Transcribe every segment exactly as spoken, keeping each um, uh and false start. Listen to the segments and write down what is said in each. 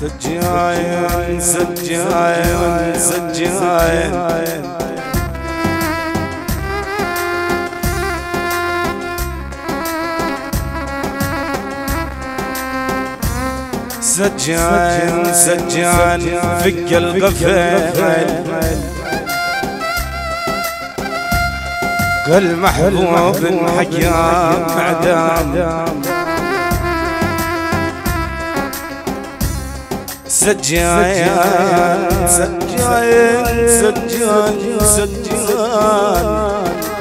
سجاين سجاين سجاين سجان سجان فك القفل قل محبوب حيام معدام سجان سجان سجان سجان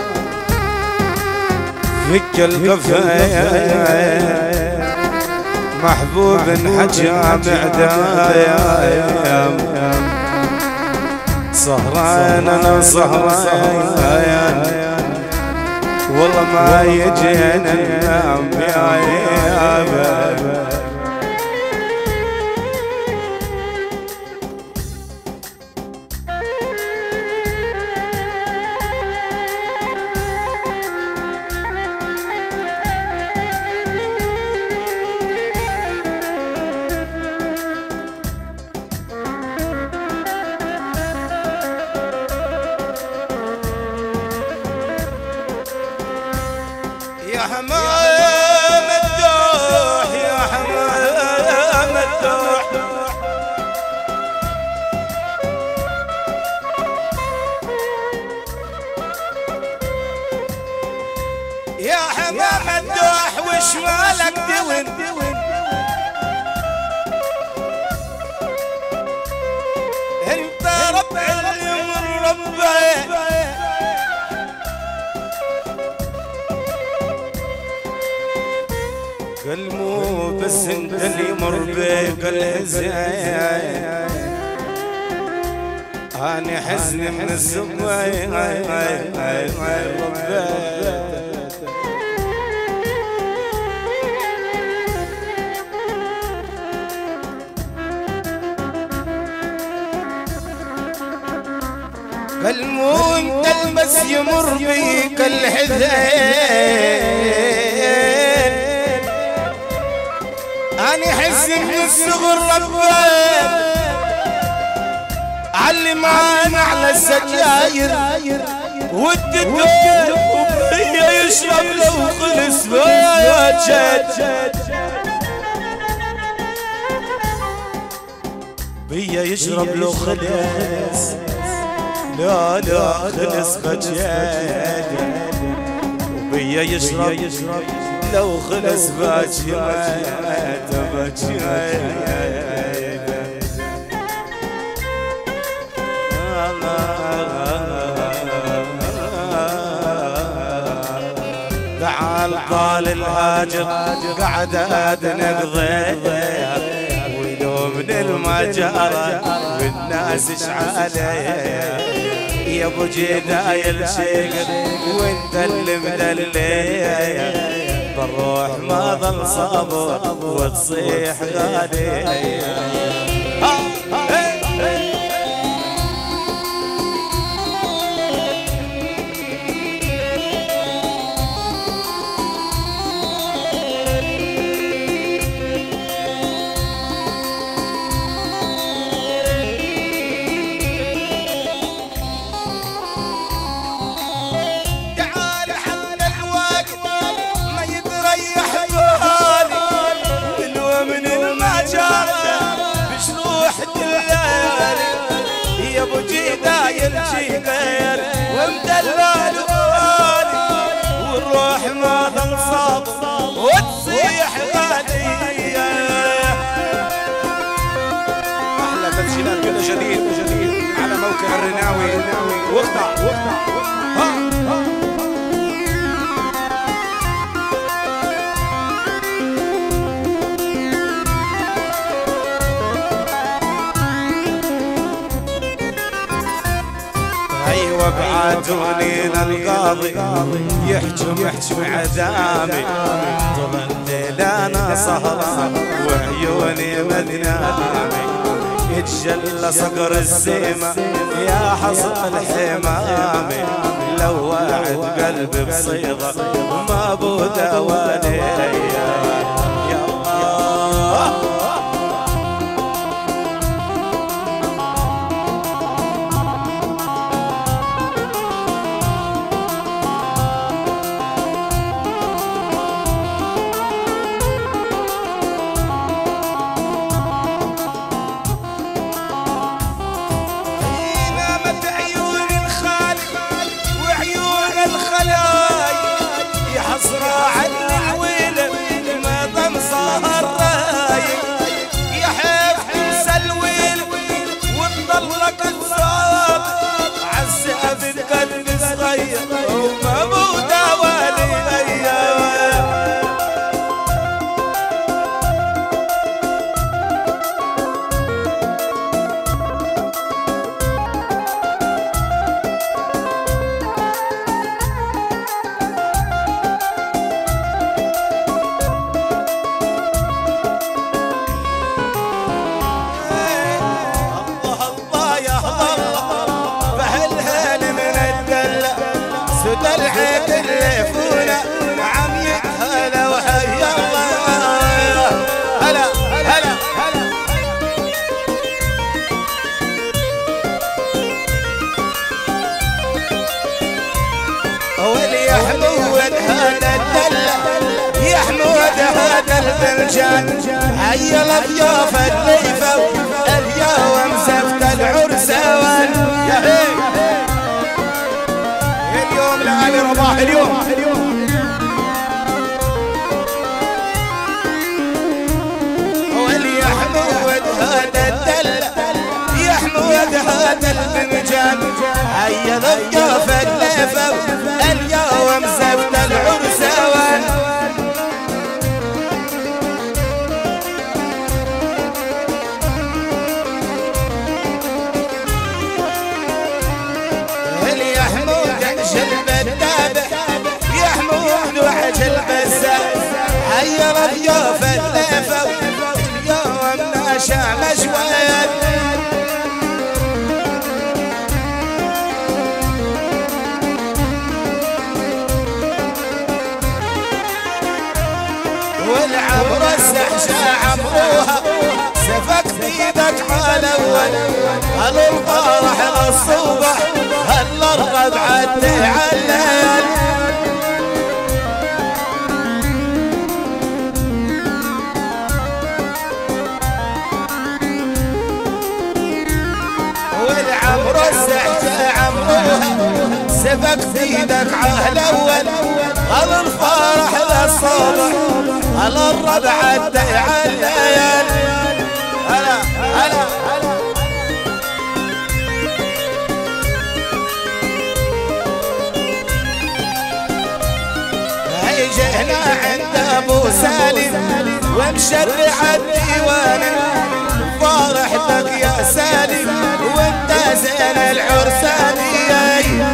فك القفل محبوب حجام عدايم سهران انا سهران والله ما يجينا ننام يا يابا يا حمام الدوح يا حمام الدوح يا حمام الدوح وش مالك دون انت ربع اليوم ربع قل مو بس انت اللي مر بيك الحزين اني حزني من الزمان قل مو انت بس يمر بيك الحزين أنا حس من الصغر ربيت علم عنا على السجاير والدكتور وبيا يشرب لو خلص باجت بيا يشرب لو خلص لا لا خلص بجد وبيا يشرب لو خلص باجي باجي تعال قال الهاجر قعد نقضي ولو من المجارة والناس اشعالي يا ابو جداي الشيق وانت اللي مدلي بالروح ما ظل صبر وتصيح غالي يا ابو جداي الجيبير ومدلل بالي والروح ما ظل صابر وتصيح غالية احلى تسجيلات كل جديد جديد على موقع الرناوي واقطع واقطع ها ها وابعتوني للقاضي يحجم يحجم عذابي طول الليل انا سهران وعيوني مدنامي يتجلى صقر السيمة يا حصن الحمامي لو واعد قلبي بصيغة ما بو دوالي يا الله بالمجال. هيا الضيوف اللي فوق اليوم زفت العرسان. يا هي اليوم لآل رباح اليوم واليحمود هذا الدل يحمود هذا المجال. هيا الضيوف اللي فوق اليوم زفت العرسان. وعجل بزاف. هيا الضيوف اللي فوق اليوم ناشا مشويات. والعمر السحشة عمروها سفك بيدك على اول. هل الفرح للصبح هل الربعة تعلل. والعمر السحشة عمروها سفك بيدك على اول. هل الفرح للصبح هل الربعة تعلل. هلا هلا جهنا عند ابو سالم ومشرع الديوان. فرحتك يا سالم وانت زين العرسانية.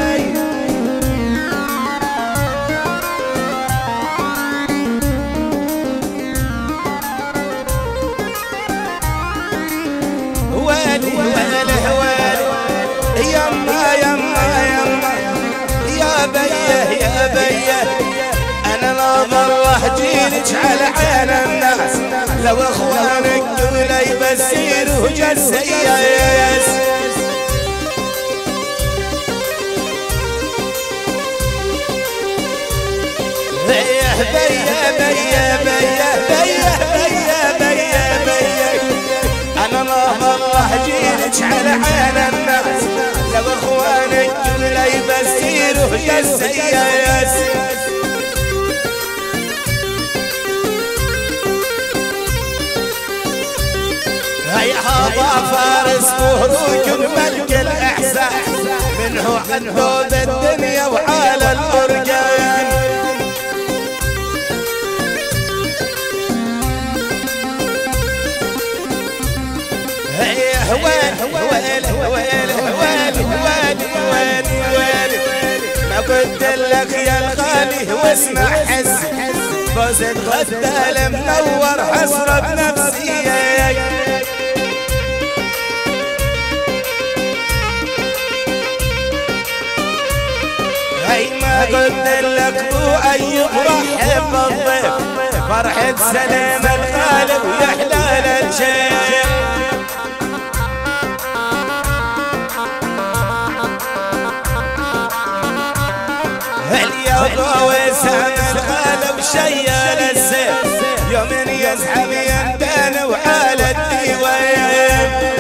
ويلي ويلي ويلي يما يما يما يا بيه يا بيه. انا ناظر جيلك على عين الناس لو اخوانك دولي بسيروا جسياس. بيه بيه بيه بيه بيه بيه بيه بيه. انا ناظر جيلك على عين الناس لو اخوانك دولي بسيروا جسياس. هيا هذا فارس مهروج ملك الإحساس منه عنده بالدنيا وعلى الأرجان. هيا وين وين وين وين وين وين وين. ما قلت لك يا الغالي واسمع حس فوزت غدا منور حسرة بنفسي. ما قلت لك بو ايوب رحب بالضيف فرحة سلام الغالب ويا حلال الشيخ. اليوم وسام الغالب شيال السيف يوم يزحف يمدان وعلى الديوان.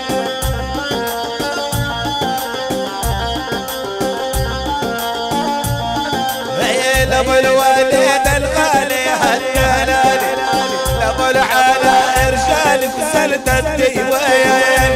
لابو الوالد الغالي هالجلالي لابو على ارجال بسلت الديوان.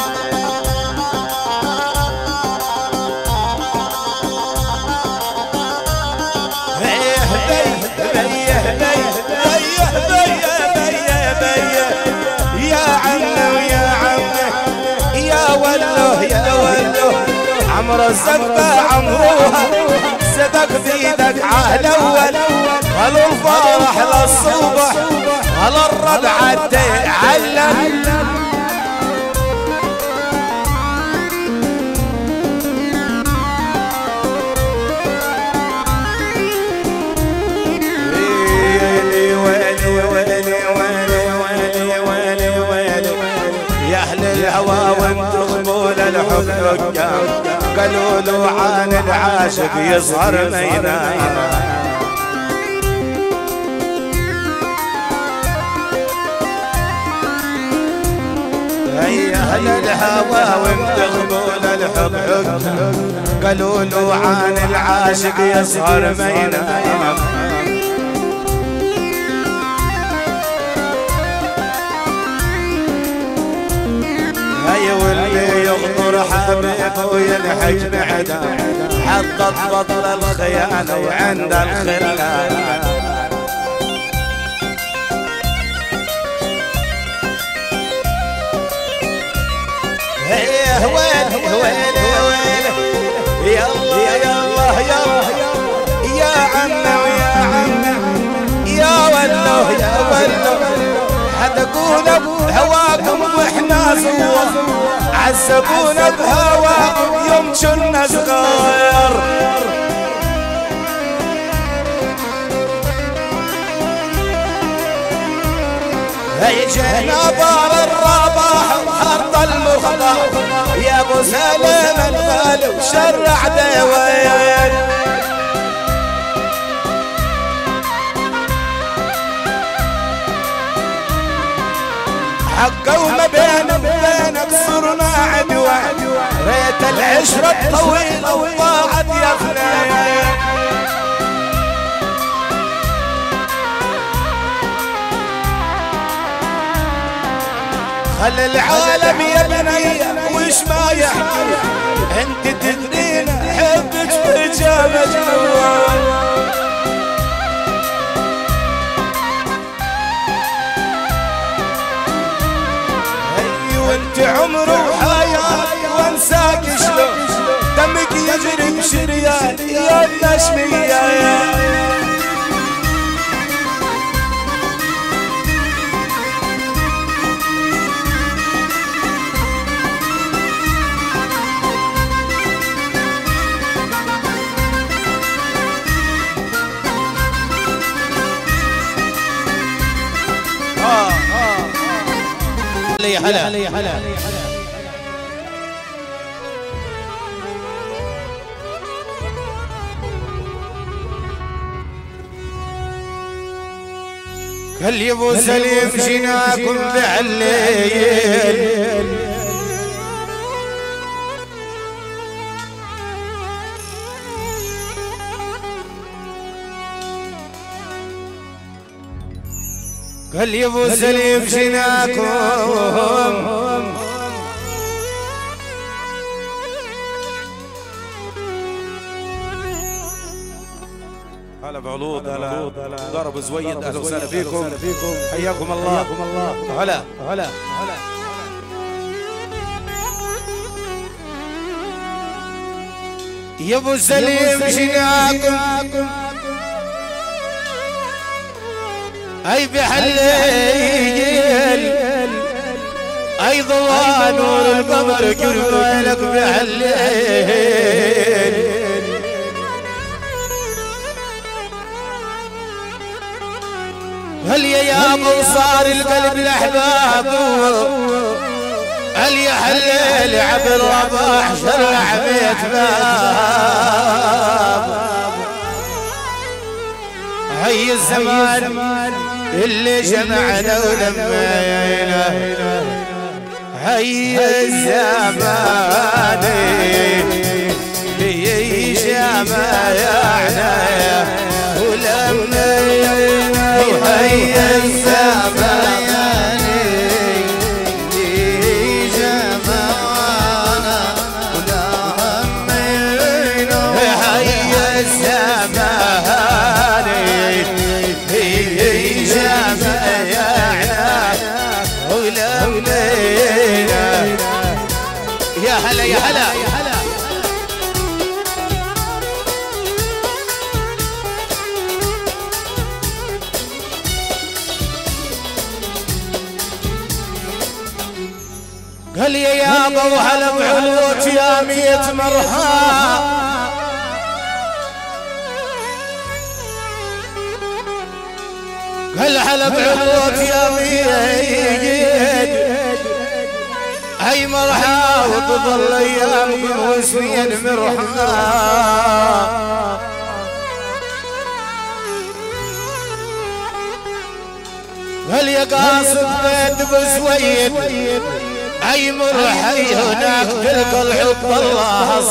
بيه بيه بيه بيه بيه بيه بيه. يا عمي ويا عمي يا ولو يا ولو. عمر الزبة عمروها صدق بيدك عهد اول. هل الفرح للصبح هل الربعة تعلم. ويلي ويلي ويلي ويلي ويلي ويلي ويلي يا اهل الهوى وانتم قبول الحب حكام. قالوا له عن العاشق يظهر ما ينام. اهل الهوى وانت قبول الحب حب قالوا له عن العاشق يسهر ما ينام هي واللي يغدر حبيبه وينحج بعده حطت بطل الخيانه وعند الخلان ويلي ويلي ويلي يلا يلا يلا يا عمي ويا عمي يا ولو يا ولو حدقونا بهواكم واحنا سوا عذبونا بهواكم يوم كنا صغار هي جينا بار الرباح وحط المخضر يا ابو سلام الغالي وشرع دوايا حقه وما بين بينك صرنا عدوان ريت العشرة الطويلة وضاعت يا فنان خلي العالم يا بني وش ما يحكي انت تدرين حبك برجا مجنون اي وانت عمر وحياة وانساك شلون دمك يجري بشريان يا النشمية هلا هلا هلا قال يا ابو سليم جيناكم بعليل قال يا ابو سليم جيناكم هلا بعلوض هلا ضرب زويد اهلا وسهلا فيكم حياكم الله هلا هلا هلا يا ابو سليم جيناكم اي بحليل اي ضوء نور القمر قلنا لك بحليل هل يا ابو صار القلب الاحباب هل يا حليل عبد الرباح شرع بيت باب هي الزمان اللي جمعنا ولمينا هي الزمان اللي جمعنا ولمينا هي الزمان اللي جمعنا ولمينا هي الزمان يا هلا يا هلا قال لي يا ابو هلا بعلوك يا ميت مرحى قال هلا بعلوك يا ميت هاي مرحى وتظل ايامكم وسنين مرحى هل يا قاصد بيت بسويد اي مرحي هناك تلك الحب الله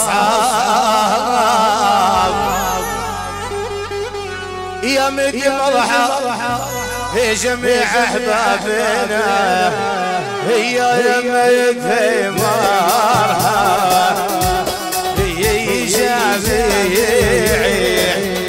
اصحاب يا مدي مرحى في جميع احبابنا هي يا مدي مرحى في جميع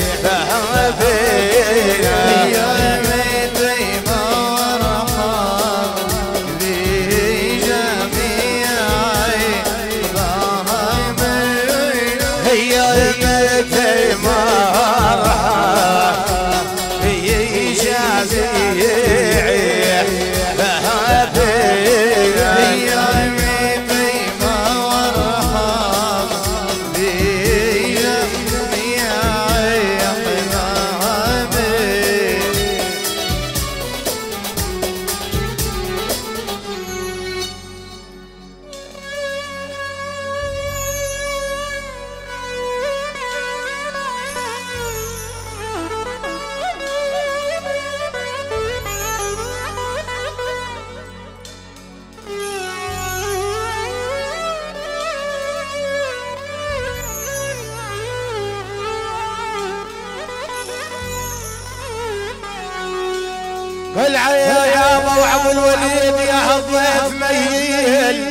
العيا يا ابو عبد الوليد يا الضيف ميل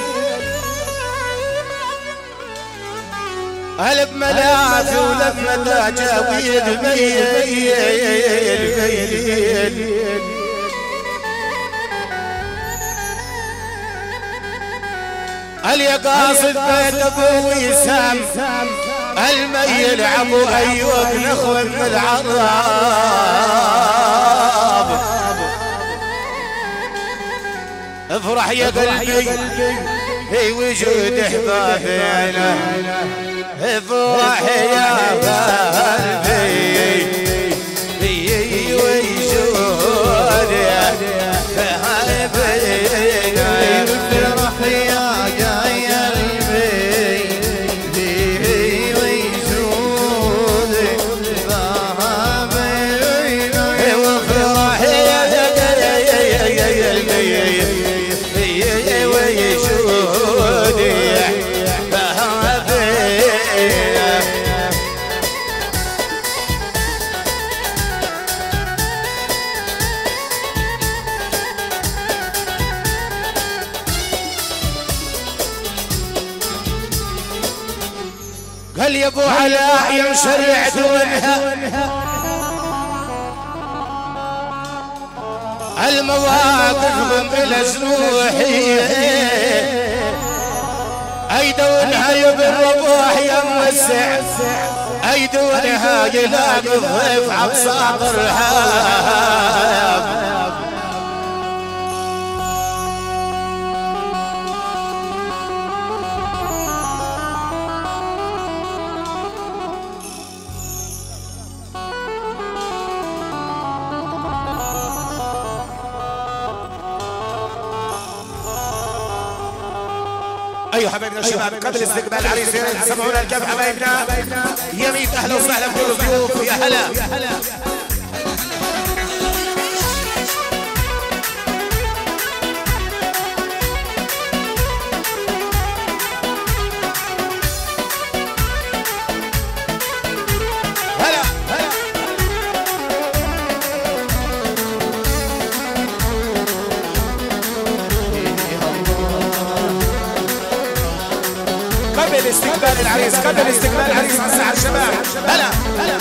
قلب ملافي ولما جاويد ميل قال يا قاصد بيت ابو وسام الميل عبو ايوب نخوه من العراب افرح يا قلبي في وجود احبابنا افرح يا قلبي في وجود احبابنا افرح يا قلبي في وجود احبابنا وافرح يا قال يا ابو علاء يا مشرع دونها المواقف بلا جروحي اي دونها يا بالربوح يا موسع اي دونها يلاقي الضيف عبصاب الرحاب ايها حبايبنا الشباب قبل استقبال العريس سمعونا الكف حبايبنا يميت اهلا وسهلا بكل الضيوف يا هلا قبل استقبال العريس قبل استقبال العريس على الساحه الشباب هلا هلا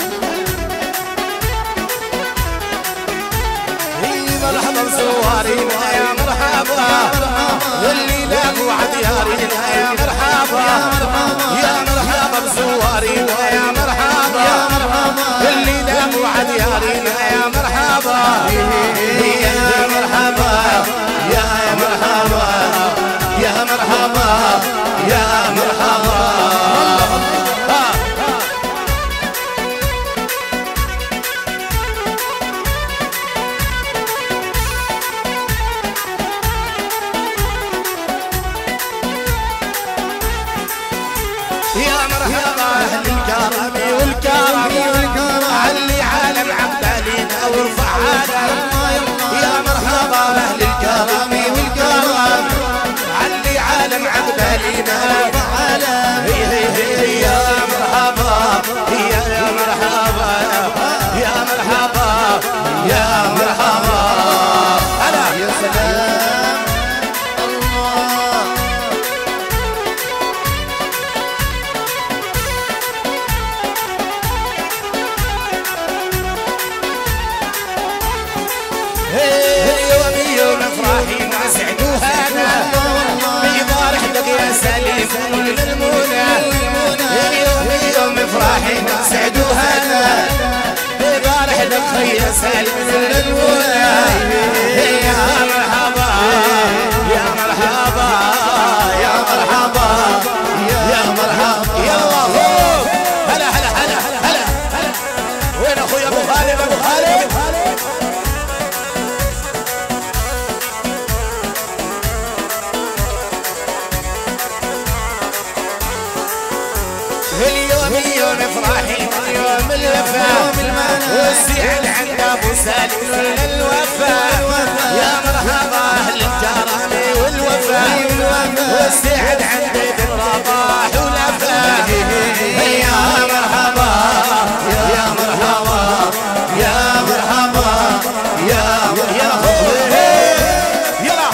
مرحبا بزوارينا يا مرحبا واللي لاقوا عديارينا يا مرحبا يا مرحبا بزوارينا يا مرحبا واللي لاقوا عديارينا يا مرحبا يا مرحبا يا مرحبا يا مرحبا يا مرحبا يا مرحبا اهل الكرم والكرم علي عالم علينا هي هي هي يا مرحبا يا مرحبا يا مرحبا يا مرحبا هلا يا سلام الله اليوم يوم افراحي ما سعدوها انا بيضارح لك يا سليم للمنى اليوم يوم افراحي ما سعدوها انا بيضارح لك يا سليم للمنى يا مرحبا يا مرحبا يا مرحبا يا مرحبا يلا فوق هلا هلا هلا هلا هلا وين اخويا ابو خالد ابو خالد اليوم يوم افراحي يوم الوفا والسعد عند ابو سالم للوفا يا مرحبا للجرامي والوفا والسعد عند ابن رباح ولفا يا مرحبا يا مرحبا يا مرحبا يا مرحبا يلا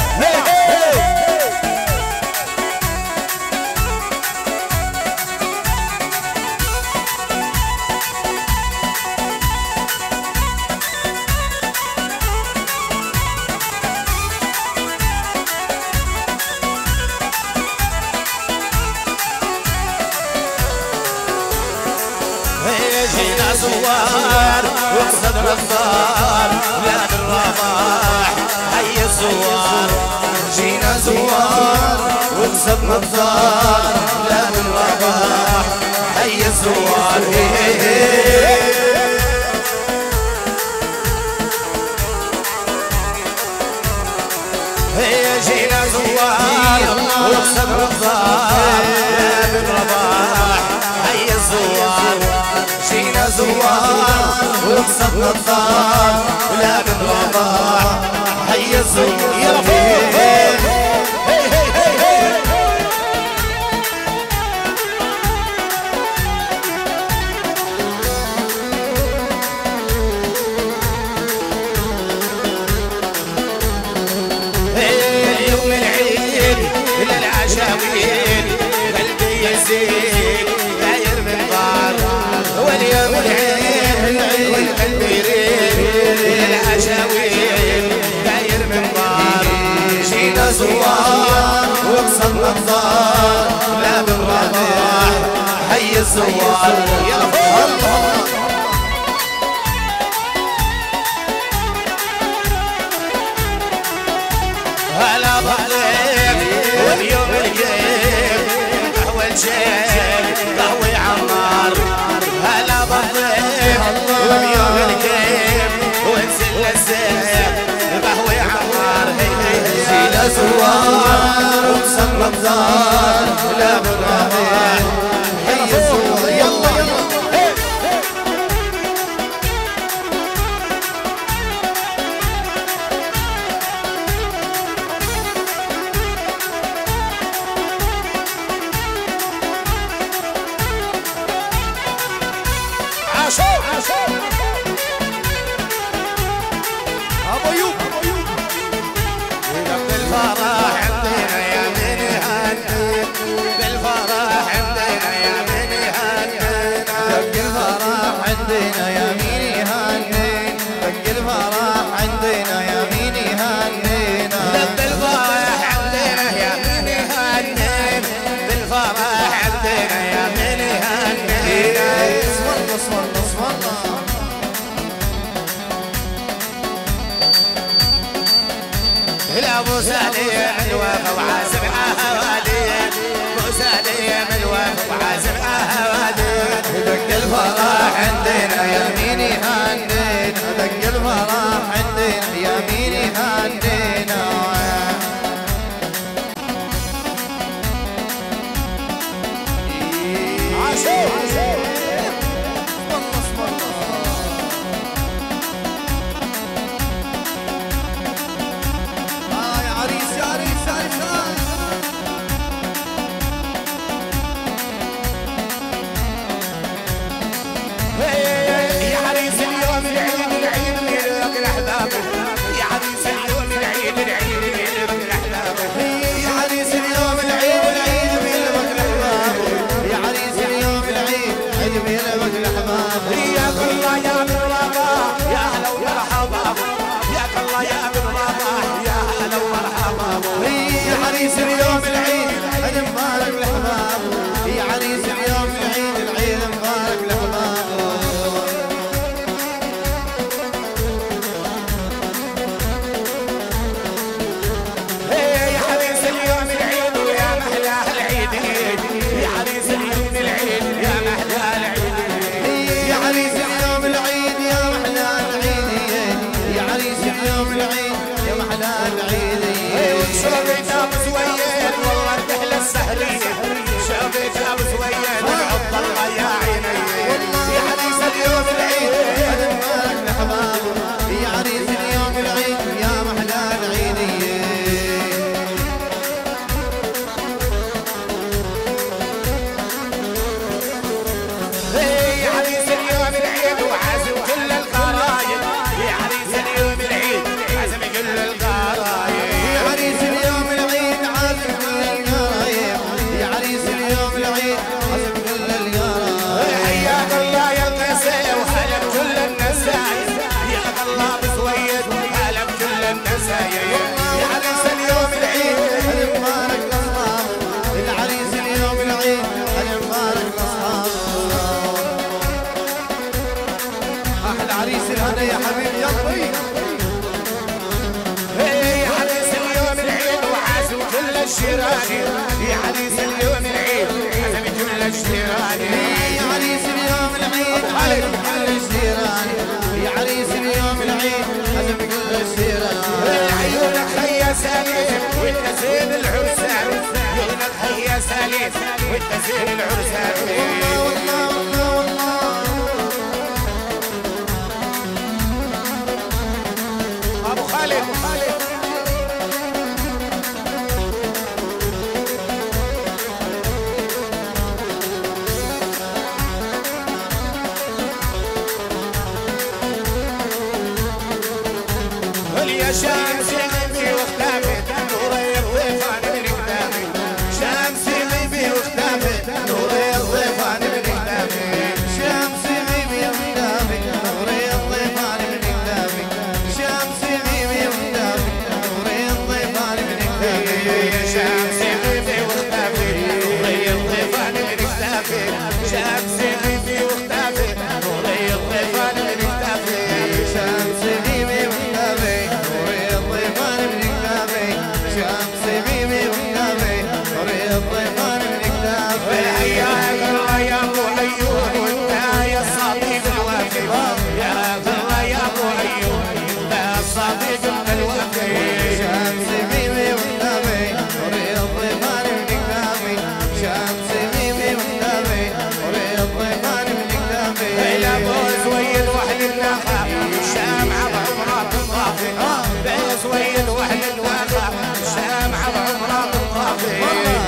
جينا زوار وقصدنا الثار لا بالرباح حي الزوار جينا زوار وقصدنا الثار لا بالرباح حي الزوار جينا زوار وقصدنا الثار لا بالرباح حي الزوار جينا زوار وقصدنا الثار لا من رباح حي الزوار يا فوق اليوم العيد للعشاوين قلبي يزيد داير من بار واليوم العيد والقلب يريد للعشاوين داير من بار جينا زوار وقصدنا الثار لا بالرباح حي الزوار يا الله هلا بطيب واليوم الجيب قهوة الجيب قهوة عمار هلا بطيب واليوم الجيب ونزل الزيب قهوة عمار جينا زوار وقصدنا الثار لا بالرباح حي الزوار يلا يلا ابو ايوب بالفرح عندنا يا من يهنن بالفرح عندنا يا من يهنن دق الفرح عندنا يا مين يهنن دق الفرح عندنا يا مين يهنن دق الفرح عندنا يا مين يهنن بالفرح عندنا يا مين يهنن اصبر اصبر اصبر ابو سليم الوفا وعازم اهوالين ابو سليم الوفا وعازم اهوالين دق الفرح عندنا يا مين يهنن دق الفرح عندنا يا مين يهنن عاشور العريسان يا الله بسويد هلا بكل النسايا يا عريس اليوم العيد هلا مبارك لاصحاب العريس اليوم العيد هلا مبارك لاصحاب احلى عريس الهنا يا حبيبي يلا يا عريس اليوم العيد وعازم كل الشيراني يا عريس اليوم العيد عازم كل الشيراني يا عريس اليوم العيد عازم كل الشيراني يا عريس اليوم العيد عازم كل الشيراني عيونك خيا سليم وانت زين العرسان عيونك خيا سليم وانت زين العرسان والله والله والله ابو خالد ابو خالد يا شمس غيبي واختفت نوري الضيفان من كتافي شمس غيبي واختفت نوري الضيفان من كتافي شمس غيبي واختفي نوري الضيفان من كتافي شمس غيبي واختفي نوري الضيفان من كتافي شمس غيبي واختفي نوري الضيفان من كتافي شمس غيبي واختفي نوري الضيفان من كتافي شمس غيبي واختفي نوري الضيفان من كتافي شمس غيبي واختفي نوري الضيفان من كتافي يا الله يا ابو عيون وانت يا الصديق الوفي يا الله يا ابو عيون يا الصديق الوفي شمس غيبي واختفي نوري الضيفان من كتافي شمس غيبي واختفي نوري الضيفان من كتافي يا ابو زويد واحد النخا الشامعه بعمرها بالطافي يا زويد واحد النخا الشامعه بعمرها بالطافي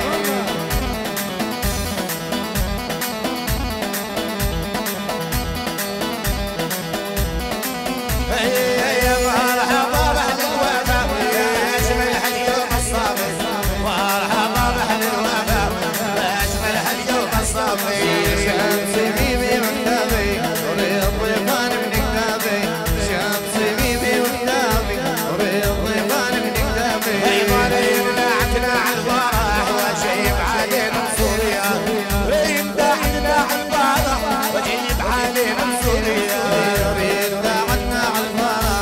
يا مرحبا بأهل الوفا يا أجمل هاليوم الصافي مرحبا بأهل الوفا يا أجمل هاليوم الصافي شمس غيبي واختفي نوري الضيفان من كتافي شمس غيبي واختفي نوري الضيفان من كتافي أيضا يمنعتنا عن الفرح وجيب علينا سوريا يمنعتنا عن الفرح وجيب علينا سوريا يريد عنا على الفرح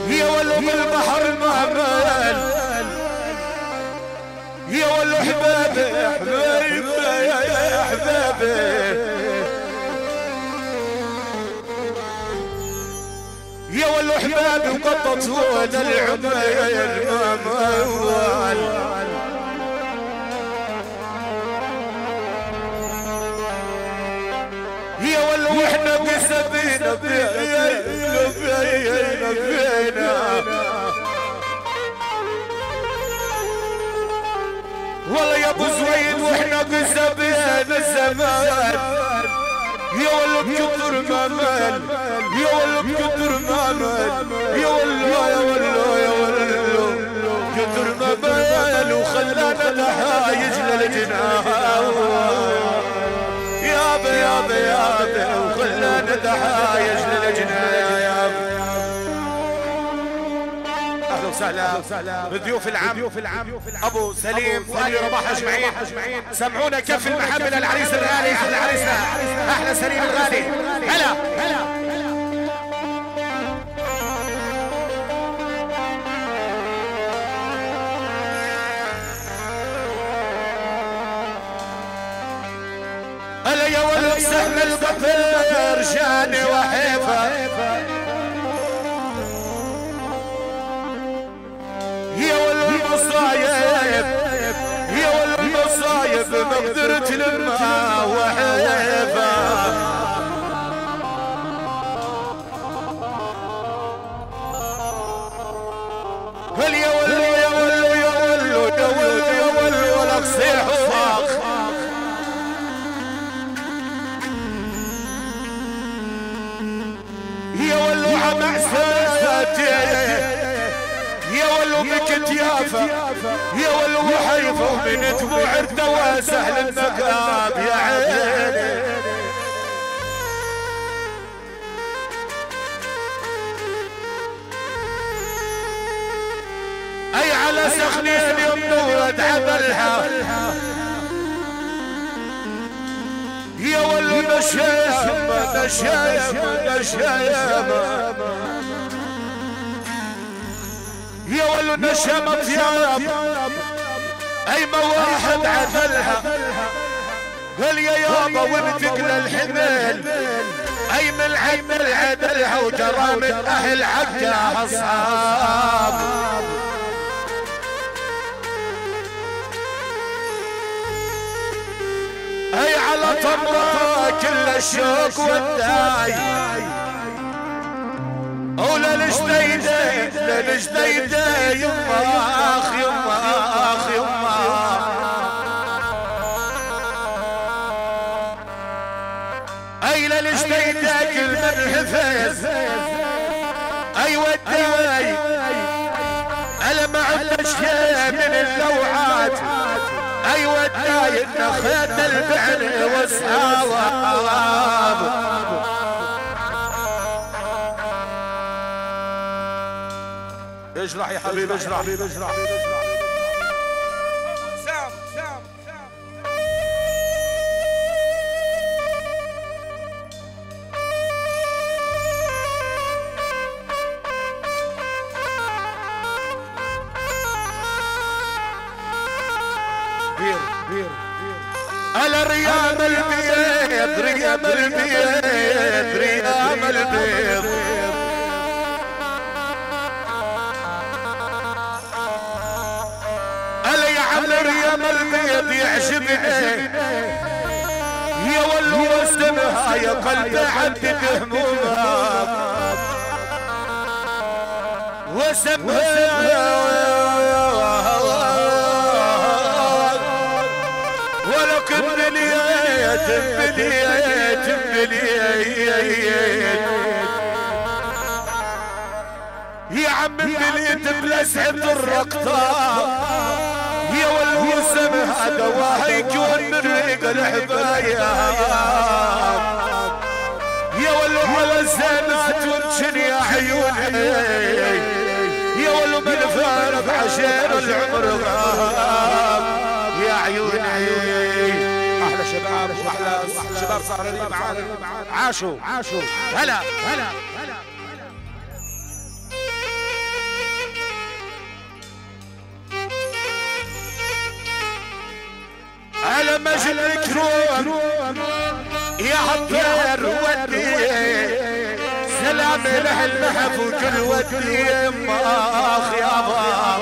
يا ولو بالبحر المعمل يا ولو حبابي حبايبي يا حبابي يا ولو حبابي وقطت طول العمايل ما موال يا ولو احنا بسبينا بينا بينا بينا والله يا ابو زويد واحنا بسبينا الزمان يا ولو بكتر ما مال يا ولو بكتر ما مال يا ولو يا ولو يا ولو كتر ما مال وخلانا نحايج للجنان يابا يابا يابا وخلانا نحايج للجنان يابا. اهلا وسهلا بضيوف العم ابو سليم وعلي رباح اجمعين. سمعونا كف المحبه للعريس الغالي احلى عريسنا احلى سليم الغالي. هلا هلا هلا يا ولد سهم القطر رجاني وحيفه يا ولد المصايب يا ولد المصايب ما قدرت لما وحيفه هل يا ولد يا ولد يا ولد يا ولد يا ولد ولك صيح وصاخ يا ولو عمعساتي يا ولو بكت يافا يا ولو حيفا ومن دموع ارتوى سهل النقاب يا عيني اي على سخنين يوم نورد عبلها يا ولو نشيم نشيم نشيم يا ولو نشمت يا اي ما واحد عدلها قال يا يابا وانتك للحمل اي من العمل عدلها وجرى من اهل حقها اصحاب اي على طمرة كل الشوق والداي اولا لجديدي لجديدي يما اخ يما اخ يما اي لجديدي كل من حفظ اي وداي انا ما عندنا شيء من اللوعات اي وداي ان خيط البعن والصواب اجرح يا حبيبي اجرح اجرح سام سام سام بير بير على ريام البيض ريام البيض ريام البيض على يا عم ريام البيض يعجبني يا ولو استمها يا قلبي عندك همومها وسمها ولكن بليت بليت بليت يا عم بليت بلسعة الرقطة يا ولو سمها دواها يكون من ريق الحبايا يا ولو على الزنات وامشن يا عيوني يا ولو من فارق عشان العمر غاب يا عيوني احلى شباب واحلى شباب سهرانين معانا عاشوا عاشوا هلا هلا هلا على مجد الكروم يا عطير ودي سلام لهاللهف وكل ودي اخ يابا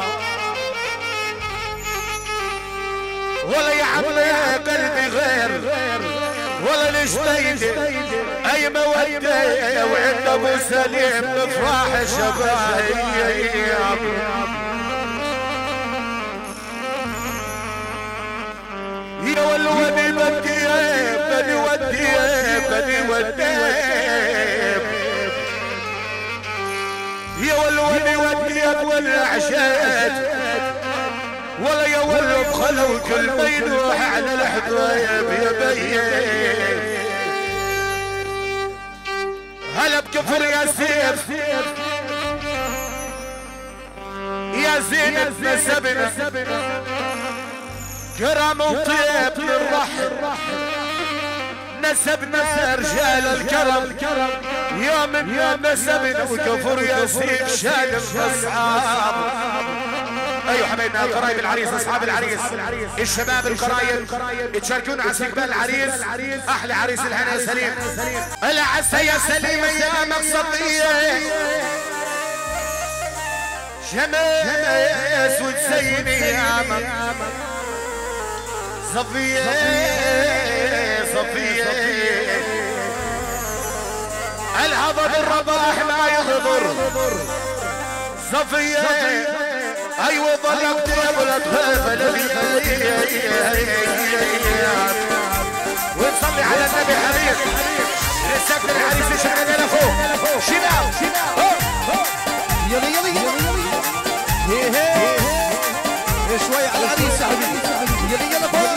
ولا يا عمي قلبي غير ولا لجتيدي اي مودة وعند ابو سليم بفرح شبايب يا والودي بدي بدي ودي بدي ودي يا والودي ودي والعشاد ولا يا ولد بخلو كل ما يروح على الحبايب يا بيي هلا بكفر يا سيف يا زينة نسبنا كرم وطيب للرحم نسبنا رجال الكرم يوم يوم نسبنا وكفر يا سيف شادم اصحاب ايوه حبايبنا قرايب العريس اصحاب العريس الشباب القرايب يتشاركونا على استقبال العريس احلى عريس الهنا يا سليم العسى يا سليم يا مقصديه شمس وتزيني يا مق صفيه صفيه الهضب الرباح ما يغدر صفيه ايوه ضلك ولا تخاف ونصلي على النبي حبيب لسه العريس يشعل لنا فوق شباب يلا يلا يلا هي هي شوي على العريس يا حبيبي يلا يلا فوق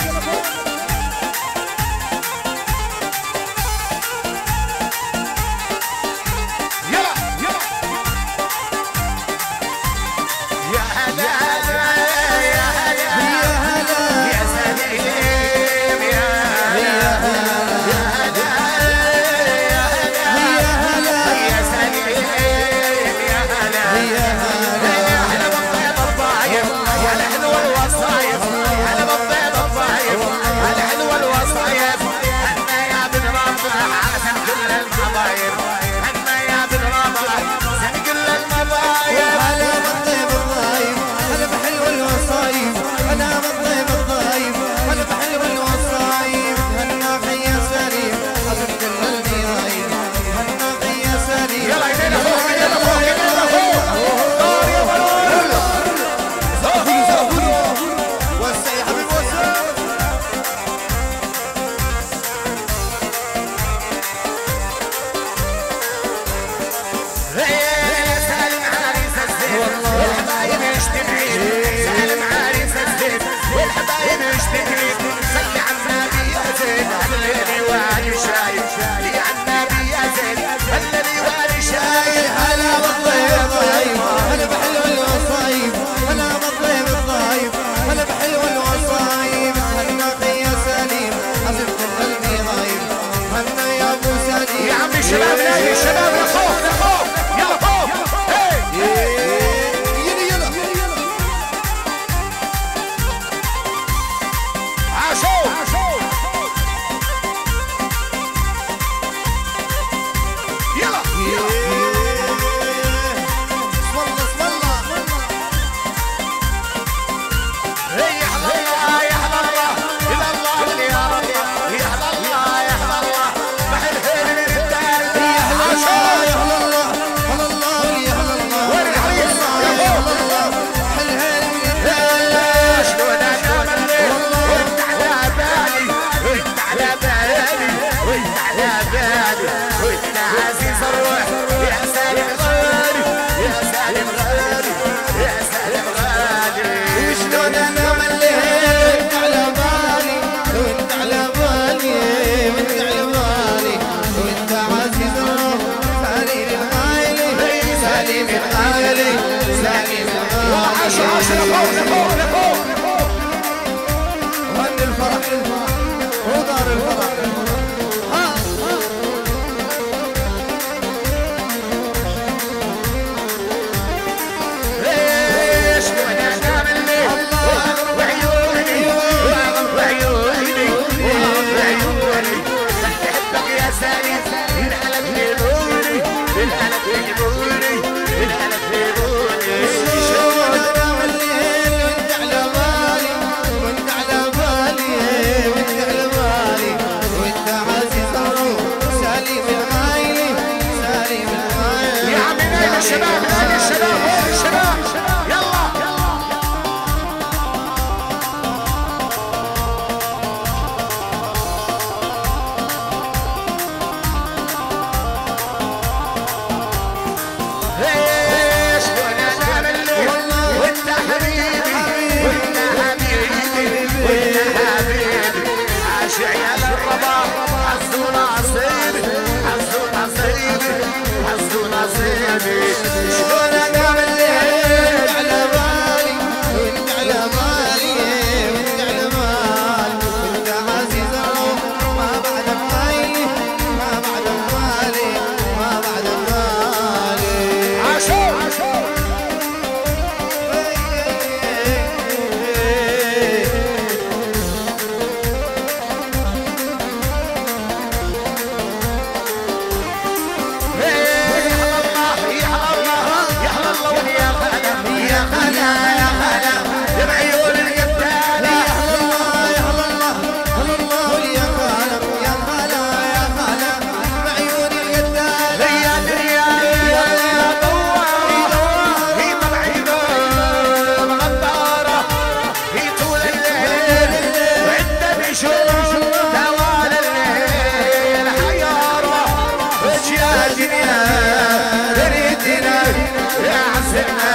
دنيا دريتنا يا عسلنا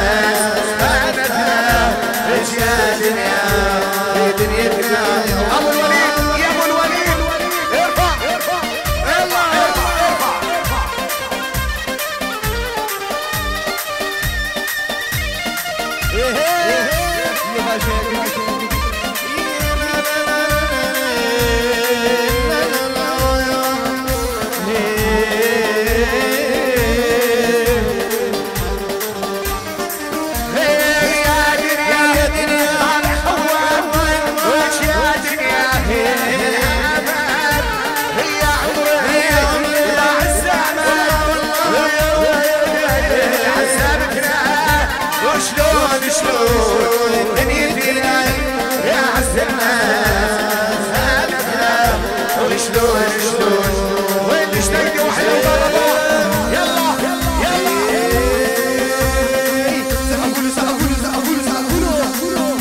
بعدتنا ايش يا دنيا دنيتنا ابو الوليد يا ابو الوليد ارفع ارفع يلا ارفع ارفع شلون دنيتنا يا عز الناس هانتنا وشلون شلون وين اشتقت وحلو ضربه يلا يلا سقفوا سقفوا سقفوا سقفوا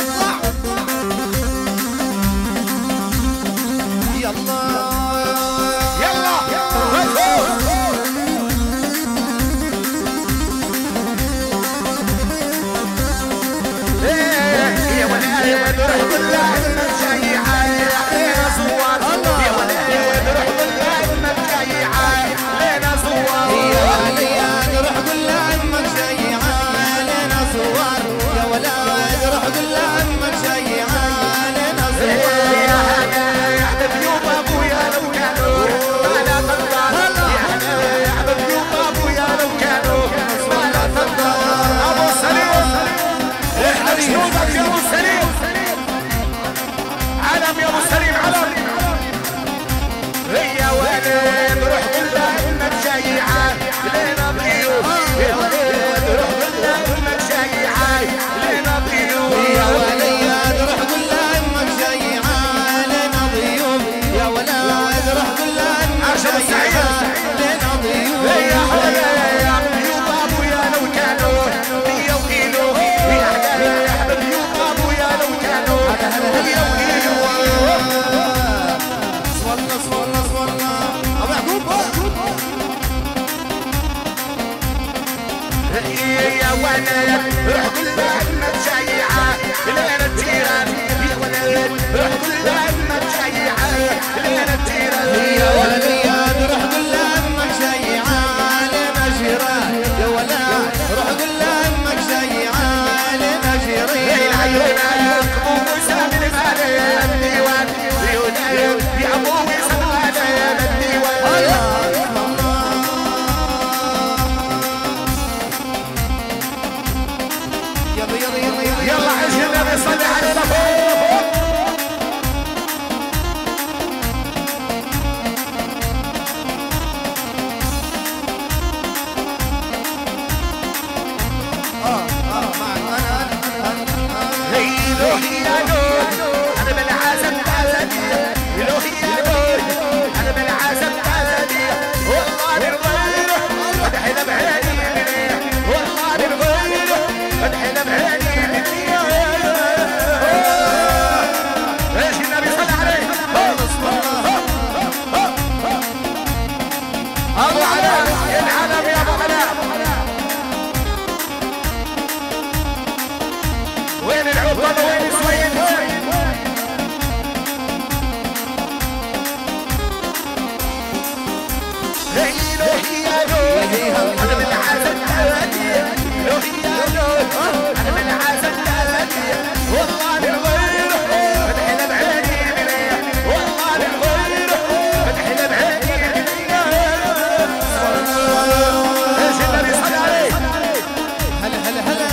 يلا يلا روح كل عنا مشيعة لين الجيران يا ولد روح كل عنا مشيعة لين الجيران يا ولد روح كل عنا مشيعة لين الجيران يا ولد روح كل عنا مشيعة لين الجيران العيون ابو سام المالي الديوان يا ابو سام الديوان يلا عيش النبي صلي على فوق اه اه معك الهي يا نور انا بالعزم تعالي الهي يا نور انا بالعزم تعالي والله من غيره فتحنا بعيني والله من غيره فتحنا بعيني ابو علاء العالم يا ابو علاء وين العطل وين سويد لوحي يا نور انا من العزم تهدي لوحي يا نور انا من العزم تهدي والله من غيره فتحنا بعيني والله من غيره فتحنا بعيني هلا هلا هلا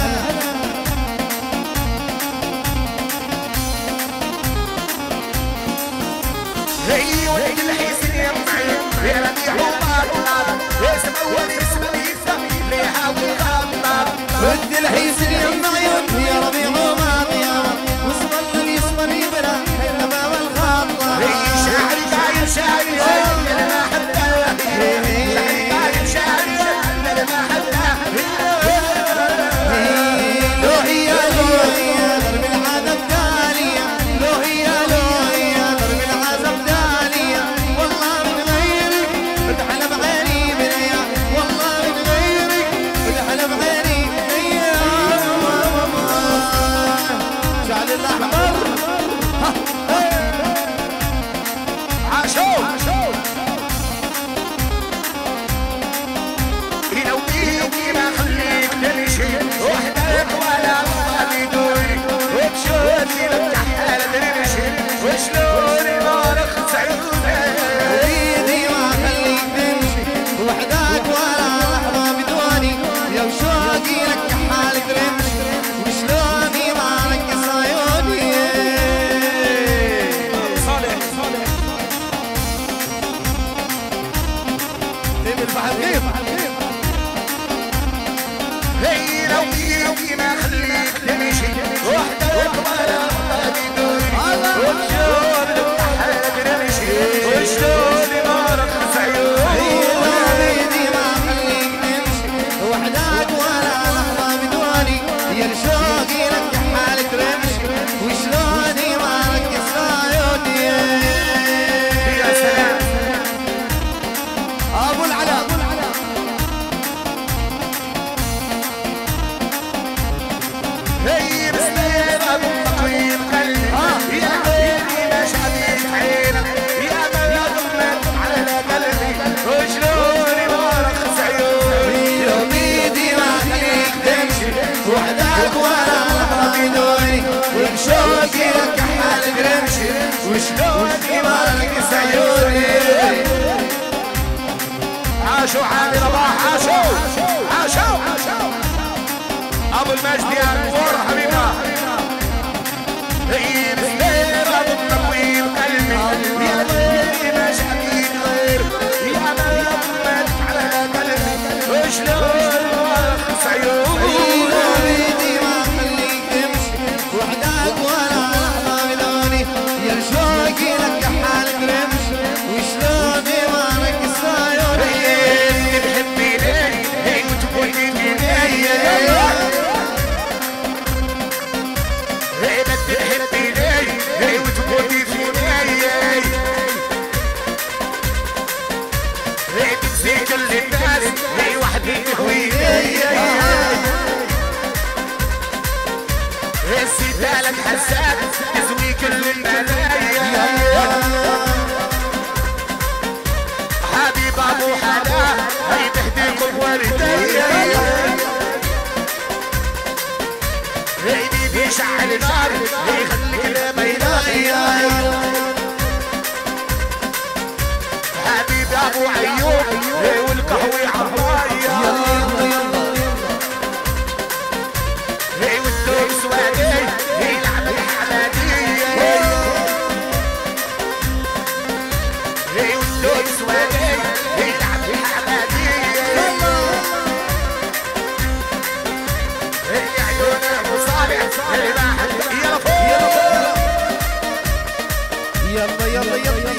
هي ولد الحسين يا معين يا ربيع وطار اسم اول اسم اليسا ليها والغمار ولد الحسين يا معين يا ربيع وطار واسم اليسا يبرا النبا والخاطر هي شاعر باين شاعر يا ما حتى باين شاعر يا ما حتى لوحي يا لوحي يا ضرب العذاب دالية لوحي يا لوحي يا ضرب العذاب دالية والله من غيرك فتح على بعيني ودي لك حالة تمشي وشلون يبارك سعيودي بيدي ما خليك تمشي وحدك ولا لحظة بدوني يا وشوقي لك حالك تمشي وشلون يبارك صيوني صالح صالح طيب البحر كيف هي لو يجي ما خليك تمشي وحدك ولا لحظة بدوني وشلون لك تمشي وشلون يبارك سعيودي بيدي ما خليك تمشي وحدك ولا لحظة بدوني يا شوقي لك حالك تمشي وشلون يبارك صيوني يا سلام ابو العلاء هي بسنين ابو تقويم قلبي يا عيني مش عديت عينك يا ملغمت على قلبي وشلون يبارك سعيوني لو بيدي ما خليك تمشي وحدك ولا لحظة بدوني وبشوقي لك حالك تمشي وشلون يبارك صيوني عاشوا عامر الله عاشوا عاشوا ابو المجد يا نور حبيبنا هي بسنين ابو تقويم قلبي يا غيري مش عديت غير يا ملغمت على قلبي وشلون يبارك سعيوني بيدي ما خليك تمشي وحدك ولا لحظة بدوني يا شوقي لك حالك تمشي وشلون يبارك صيوني اللي بحبيني هي وتقولي فيني هي بدي تحبيني هي وتقولي فيني هي تنسي كل الناس هي وحدي تهويني هي الستالك حساد تزوي كل الملايا حبيب ابو حلا هي تهديكم وردية هي بيدي شعل نار هي خليك لميدانية حبيب ابو عيوب هي والقهوة عطايا هي والدوب سوادي هي لعبة الحمادية هي والدوب سوادي هي لعبة الحمادية هي عيون ابو صالح هي واحد يلا فوق يلا يلا يلا يلا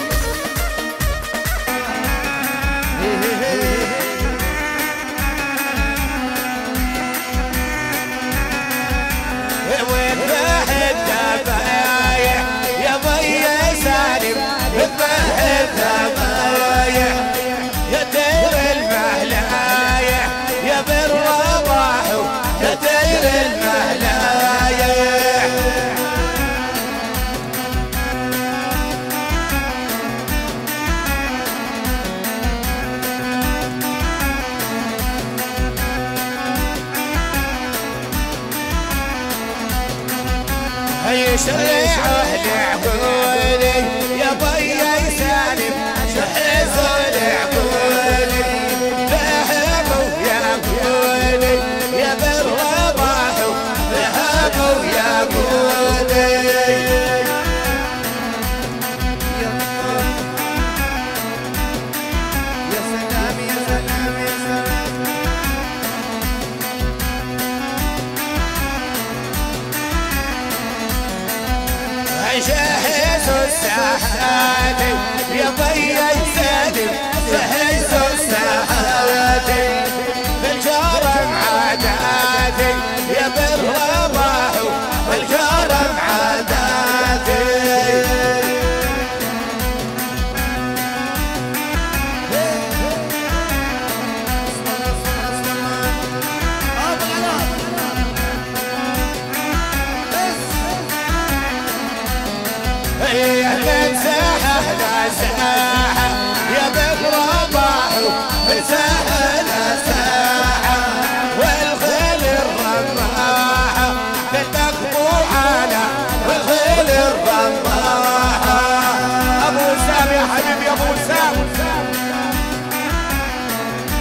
وذبح الذبايح يا بي سالم وذبح الذبايح يا دير المهلايح يا بالرباح يا دير المهلايح هي شريع العقولي يا بي سالم شحز العقولي ذهبوا يا قولي يا بالرباح ذهبوا يا قولي يا سلام يا سلام يا سلام جهز السحادي يا بي سالم جهز السحادي بالجرم عاداتي يا بالرباح بالجرم عاداتي يا من ساحة لا ساحة يا بالرباح مساحة لا ساحة والخيل الرماحة بالمقبوع على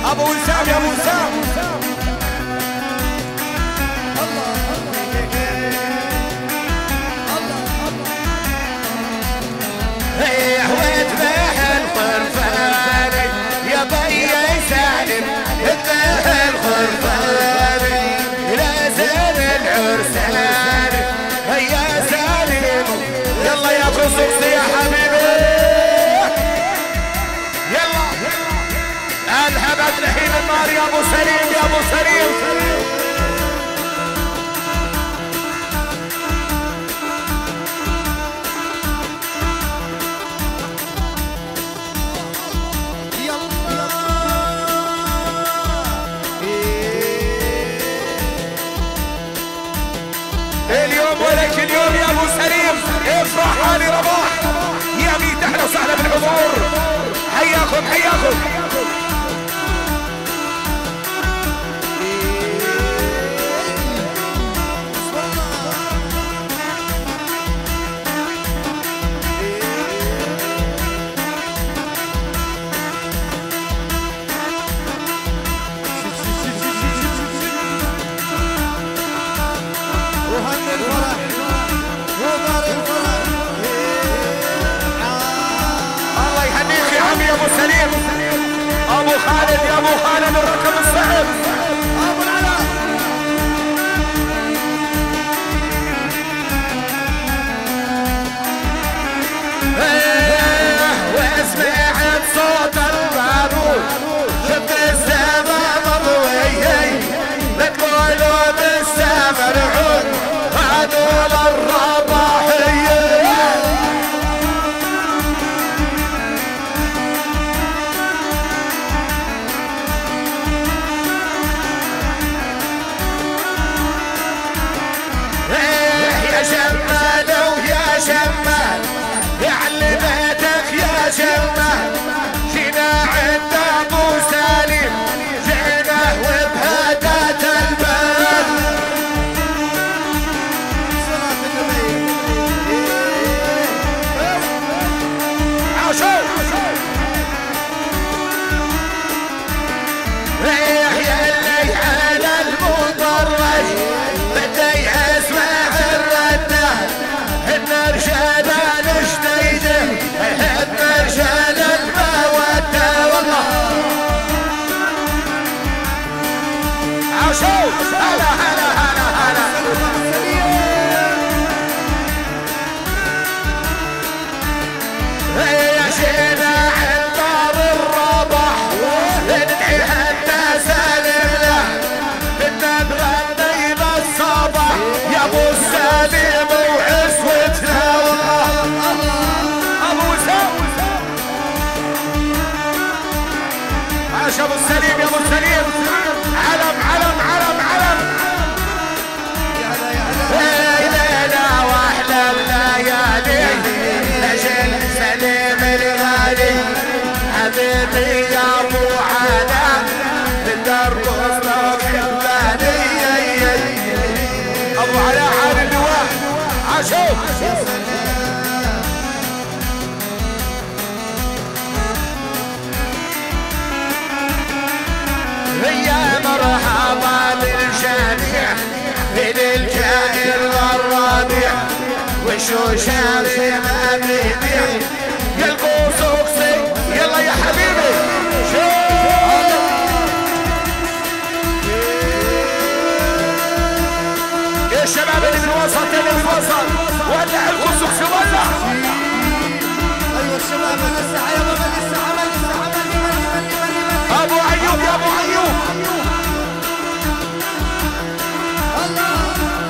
ابو وسام يا ابو وسام. ايه وذبح الخرفاني يا بي سالم، اذبح الخرفاني لا زال العرساني هيا سالم. يلا يا قصص يا حبيبي يلا الهبت لحين النار يا ابو سليم يا ابو سليم. اليوم ولك اليوم يا ابو سليم افرح علي رباح يا بيت اهلا وسهلا بالحضور. حياكم حياكم. يا ابو سليم ابو خالد يا ابو خالد الرقم الصعب ابو العلاء. وسمعت صوت البارود شفت السما مضوية بتقولوا بالسما العود هذول الرباحية. يا شمال ويا شمال يعلي بيتك يا شمال جينا عند ابو سالم جينا وبهدات البال. صلاة النبي عاشور ريح يلي على المدرج بدي اسمع الرده النرجال الجديده النرجال الموده والله عاشور. هلا هلا هلا هلا يا جينا عند دار الربح ندعي حتى سالم له بدنا نغني للصباح يا ابو سالم وعزوتنا والله. ابو وسام عاش ابو سليم يا ابو سليم. علم علم علم علم ليلة واحلى الليالي لجل سليم الغالي حبيبي يا ابو علا بالدرب وصلك الغالي. ابو علاء عالي اللواء عاشور. يا مرحبا بالجميع للجائر والربيع وشو شاري ما بيبيع يلقوا سوقسي. يلا يا حبيبي يا شباب اللي بالوسط اللي بالوسط ولع القصص ولع. ايوه الشباب لسه يابا لسه عمل لسه عمل. ابو ايوب يا ابو ايوب الله.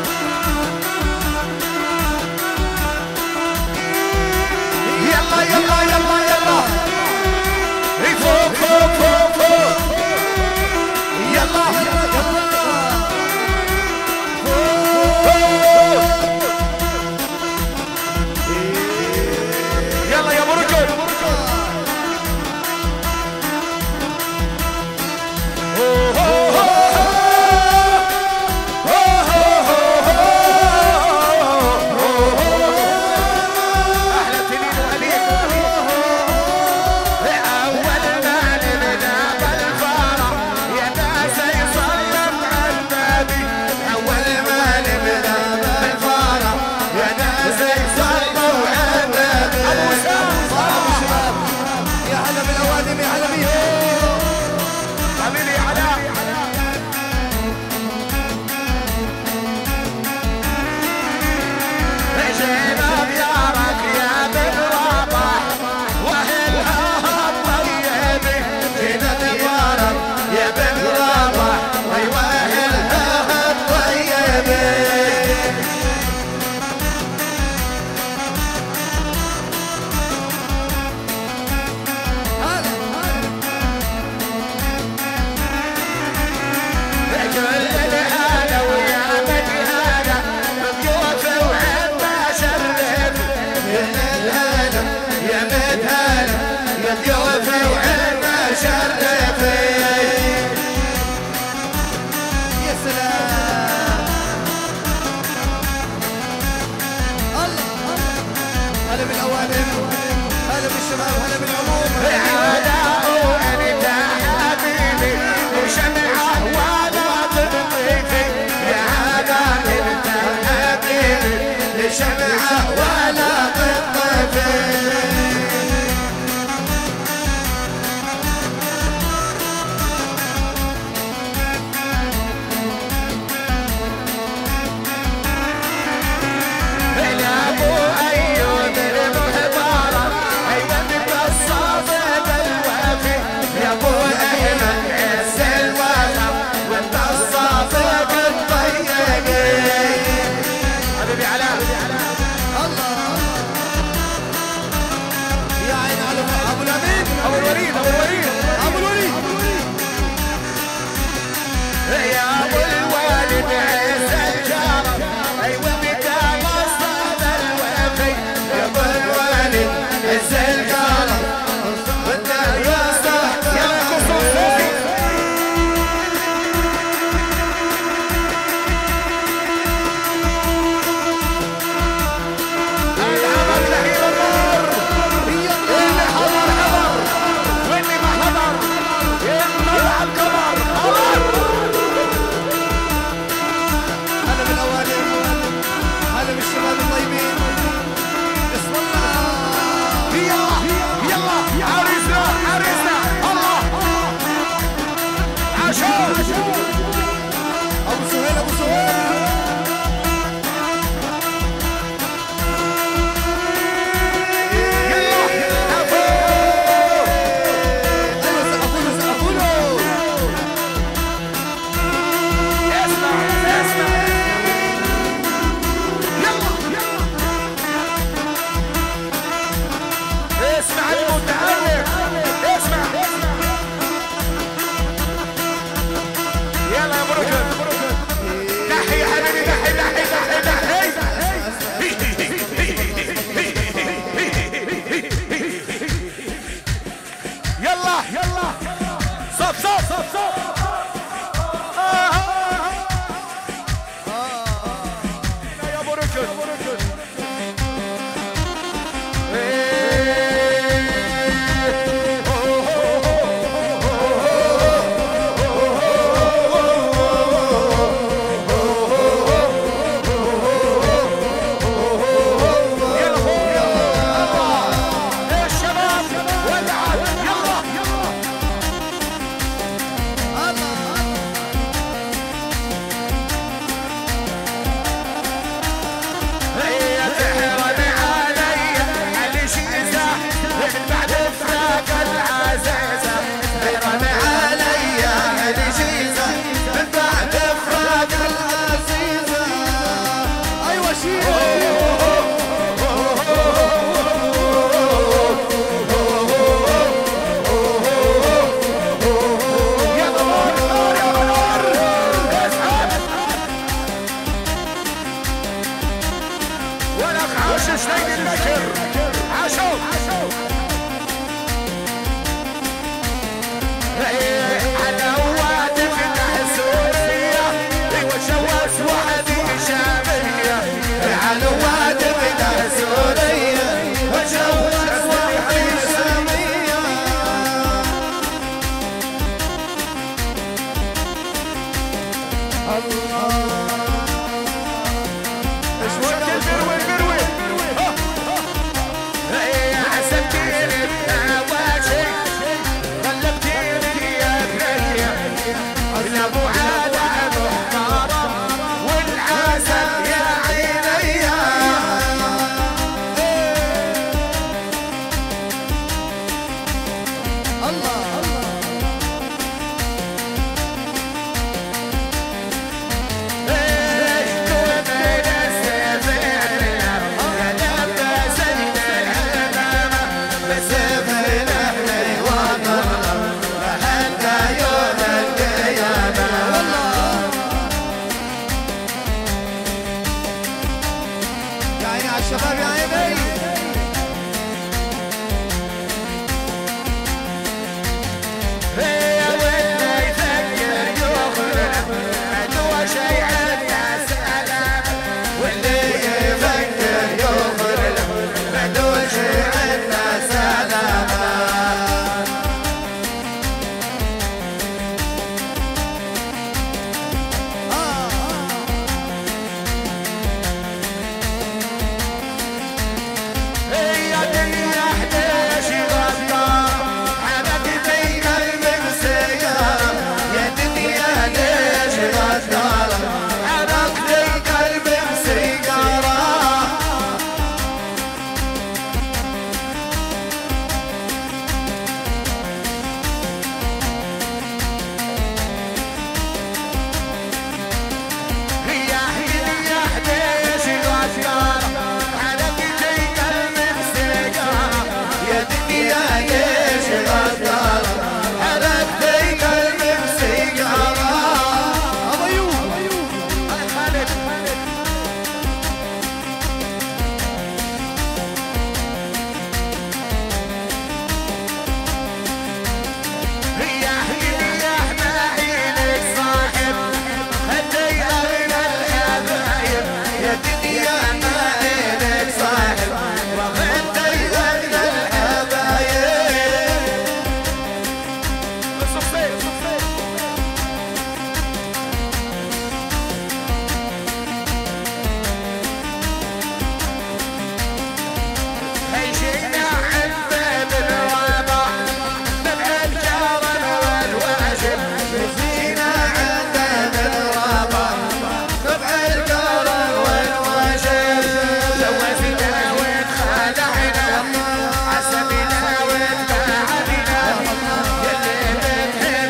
يلا يلا يلا يلا فوق فوق فوق فوق يلا يلا يا ابو رجل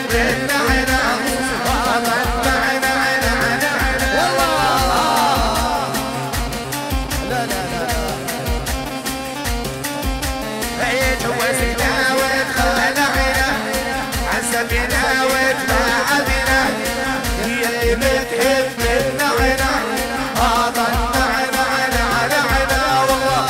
بالنعنع النعنع لا لا لا جوزنا ودخلنا عنا عزبنا وتلاعبنا هي اللي بتحب النعنع هذا النعنع نعنع نعنع والله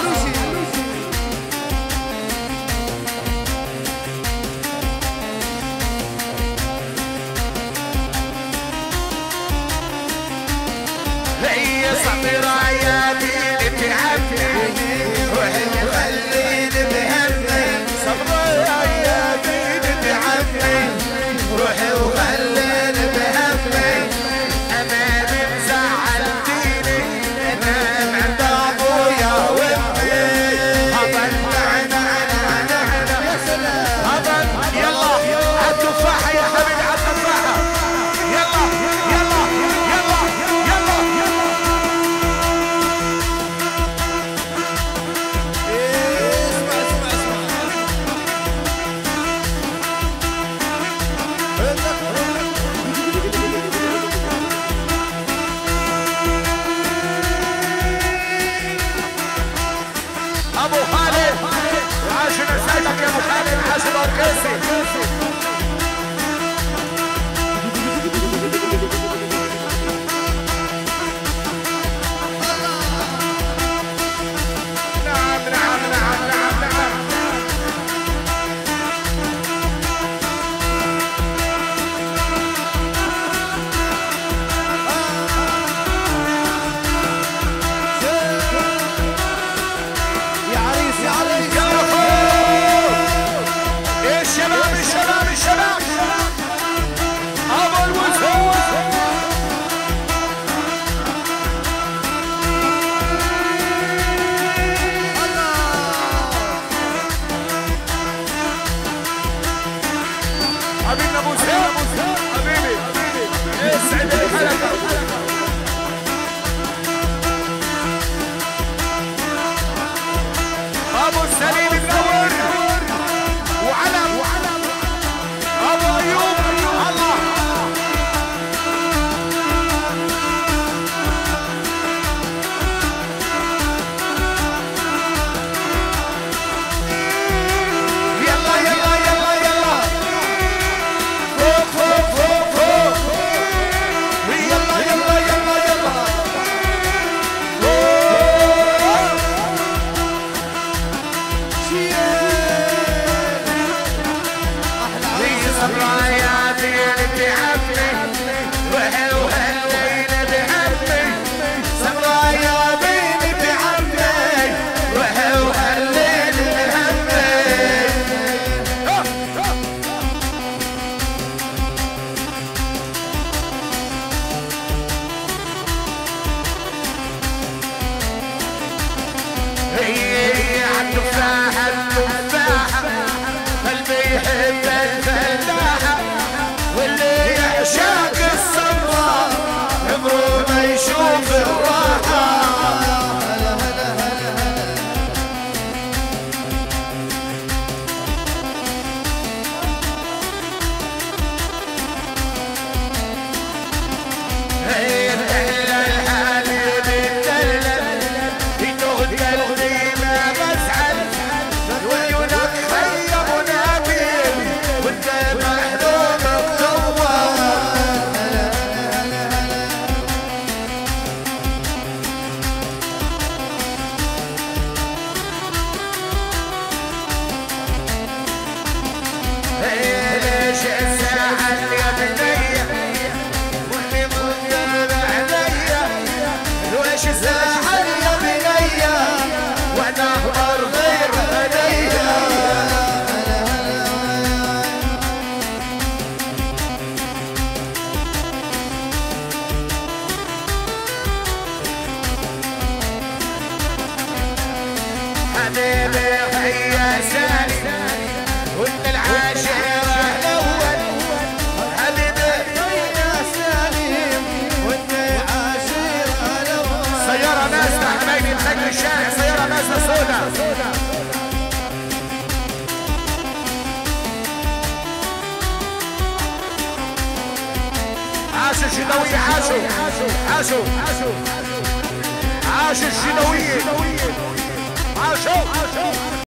هي صبرا يا بنت عمي روحي خليني بهمي صبرا يا بنت عمي روحي وخليني بهمي اماني مزعلتيني انا عند ابويا وامي هذا النعنع نعنع يا سلام هذا يلا عالتفاحه يا حبيبي عالتفاحه يلا يلا يلا يلا اسمع اسمع ابو خالد عاشنا سيدك يا ابو خالد حاسب القيسي نعم نعم نعم نعم نعم يا عريس يا عريس يا الشباب الشباب الشباب ابو الوسوس حبيبنا ابو سام حبيبي اسعد الحلقه ابو السليم منور وعلم ابو ايوب الله يلا يلا يلا يلا فوق فوق فوق فوق يلا يلا يلا يلا صبرا يا بنت عمي روحي وهلينا بهمي صبرا يا بنت عمي روحي وهلينا بهمي هي عالتفاحة التفاحة قلبي يحب الفلاحة واللي يعشق الصبرة عمره ما يشوف الراحة هي الحليب الدلل يدوغ قلبي ما بزعل وعيونك خيب ونبيل وانت محلوم بقوة ليش الساعة يا بنية واللي مغيب عليا ليش الساعة يا بنية وانا اهبر غير هدية حبيبي هيا سالي وانت العاشرة الاول حبيبي هيا سالم وانت العاشرة الاول سيارة نازلة حبايبي بشكل الشارع سيارة نازلة سودا عاش الجنوية عاشوا عاشوا عاش الجنوية عاشوا